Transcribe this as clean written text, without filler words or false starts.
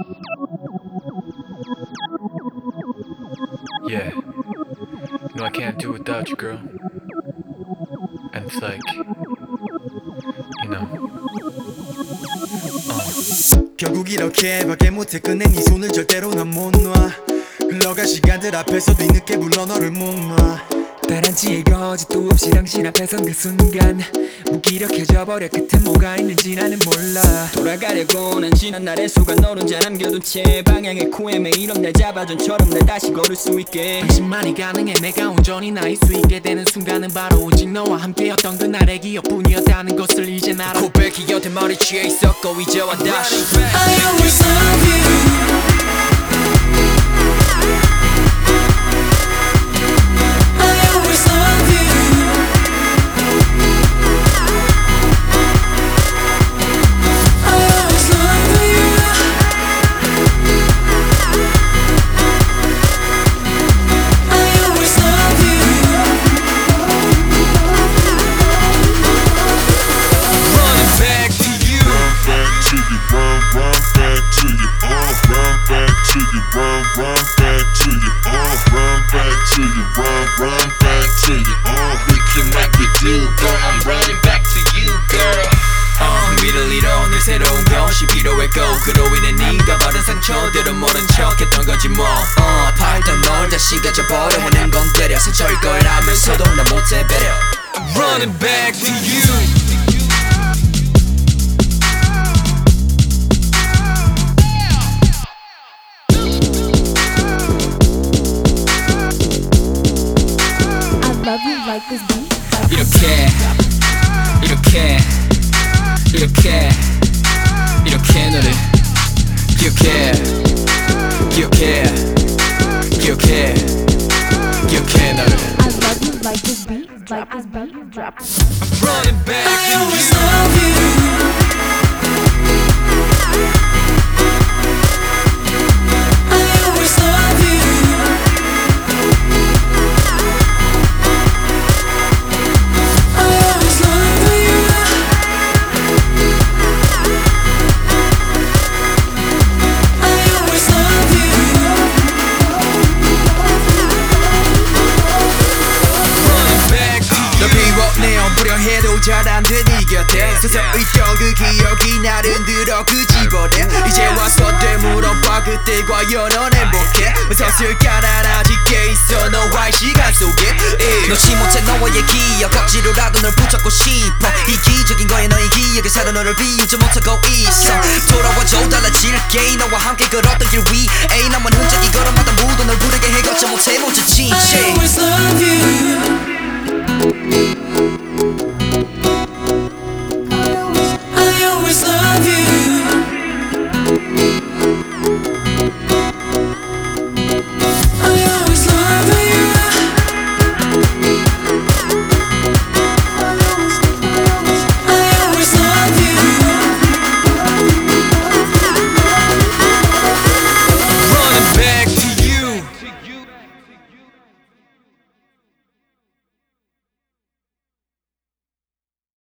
Yeah, no, I can't do without you, girl. And it's like, you know, 결국 이렇게밖에 못해 끝낸 네 손을 절대로 난 못 놔. 흘러갈 시간들 앞에서 뒤늦게 불러 너를 못 놔. 다른 지의 거짓도 없이 당신 앞에선 그 순간 무기력해져 버려 끝엔 뭐가 있는지 나는 몰라. 돌아가려고 난 지난 날의 수가 널 혼자 남겨둔 채 방향의 코에 매일 날 잡아준처럼 날 다시 걸을 수 있게. 당신만이 가능해. 내가 온전히 나일 수 있게 되는 순간은 바로 오직 너와 함께였던 그날의 기억뿐이었다는 것을 이젠 알아. 고백이 곁에 머리 취해 있었고 이제와 다시 I always love you. I always love you. I always love you. I always love you. Running back to you. Run back to you, run back to you, run back to you, run back to you, run back to you, we can make it do, girl. I'm running back to you, girl. 흥미를 잃어 오늘 새로운 것이 필요했고 그로 인해 네가 받은 상처들은 모른 척했던 거지 뭐. 아파했던 널 다시 가져버려 하는 건 때려 상처일 거라면서도 나 못해 배려. I'm running back to you. Love you like this beat. 이렇게 이렇게 이렇게 이렇게 너를 기억해 기억해 기억해 기억해 너를 I love you like this beat. Like this beat. Drop. I'm running back I to always you. love you. I always love you. I always love you. I always love you. Running back to you. 너 비워내어 무려 해도 잘 안 돼 네 곁에 서서히 있던 그 기억이 나를 들어 끄집어내 이제 와서 되물어봐 그때 과연 넌 행복해 어서쓸까 난 아직 깨 있어 너와의 시간 속에 놓지 못해 너와의 기억 억지로라도 널 붙잡고 싶어 이기적인 거에 너의 기억에 살아 너를 비우지 못하고 있어. 돌아와줘 달라질게 너와 함께 걸었던 길 위에 나만 혼자 이 걸음마다 모두 널 부르게 해 걷지 못해 모자 I 지체. always love you.